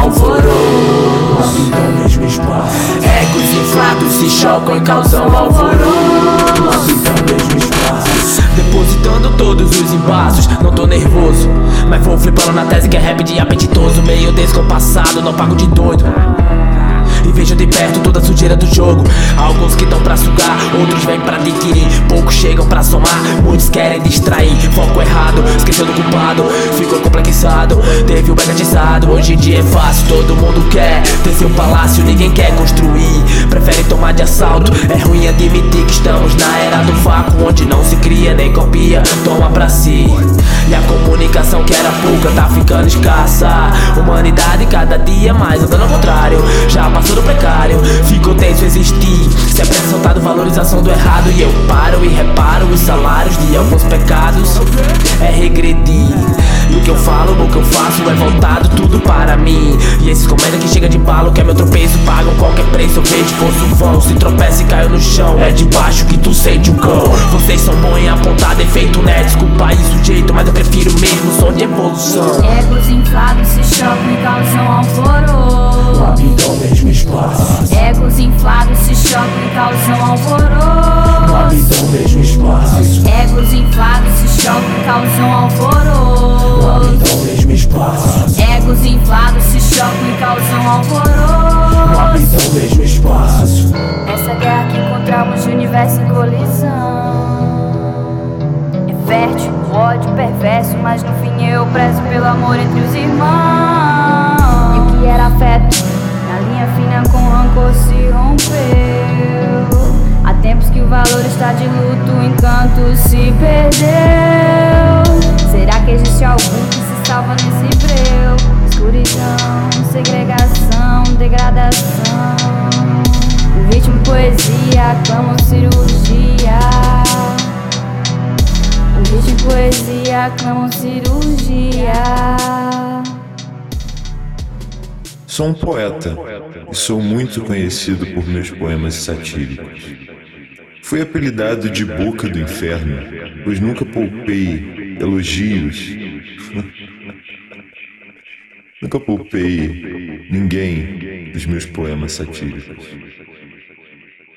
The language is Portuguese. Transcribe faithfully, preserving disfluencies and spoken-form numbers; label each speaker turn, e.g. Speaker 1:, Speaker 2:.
Speaker 1: alvoroço. Habitam mesmo espaço. Egos inflados se chocam e causam alvoroço. Habitam mesmo espaço. Depositando todos os embaços, não tô nervoso, mas vou flipando na tese que é rap de apetitoso. Meio descompassado, não pago de doido. E vejo de perto toda a sujeira do jogo. Alguns que tão pra sugar, outros vêm pra adquirir. Poucos chegam pra somar, muitos querem distrair. Foco errado, esqueceu do culpado, ficou complexado, teve o mega atiçado. Hoje em dia é fácil, todo mundo quer ter seu palácio, ninguém quer construir, prefere tomar de assalto. É ruim admitir que estamos na era do vácuo, onde não se cria nem copia, toma pra si. E a comunicação que era pouca tá ficando escassa. Humanidade cada dia mais andando ao contrário, já passou do precário, ficou tenso existir. Se é apresentado valorização do errado, e eu paro e reparo os salários de alguns pecados. É regredir, e o que eu falo, o que eu faço é voltado tudo para mim. E esses comédia que chega de embalo, que é meu tropeço, pagam qualquer preço. Eu vejo fosse vão, se tropeça e caiu no chão, é de baixo que tu sente o cão. Vocês são bons em apontar defeito, né? Desculpa aí sujeito, mas eu prefiro mesmo som de evolução.
Speaker 2: Egos inflados se chocam e causam alvoroço.
Speaker 1: Habitam mesmo espaço.
Speaker 2: Egos inflados se chocam e causam alvoroço.
Speaker 1: Habitam mesmo espaço.
Speaker 2: Egos inflados se chocam e causam alvoroço.
Speaker 1: Habitam mesmo espaço.
Speaker 2: Egos inflados se chocam e causam alvoroço.
Speaker 1: Habitam mesmo espaço.
Speaker 2: Essa guerra que encontramos de universo em colisão é fértil, ódio perverso, mas no fim eu prezo pelo amor entre os irmãos. E o que era afeto, na linha fina com rancor se rompeu. Há tempos que o valor está de luto, o encanto se perdeu. Será que existe algum que se salva nesse breu? Escuridão, segregação, degradação. O ritmo poesia, aclamam cirurgia. O ritmo poesia, aclamam cirurgia.
Speaker 3: Sou um poeta e sou muito conhecido por meus poemas satíricos. Fui apelidado de Boca do Inferno, pois nunca poupei elogios. Nunca poupei ninguém dos meus poemas satíricos.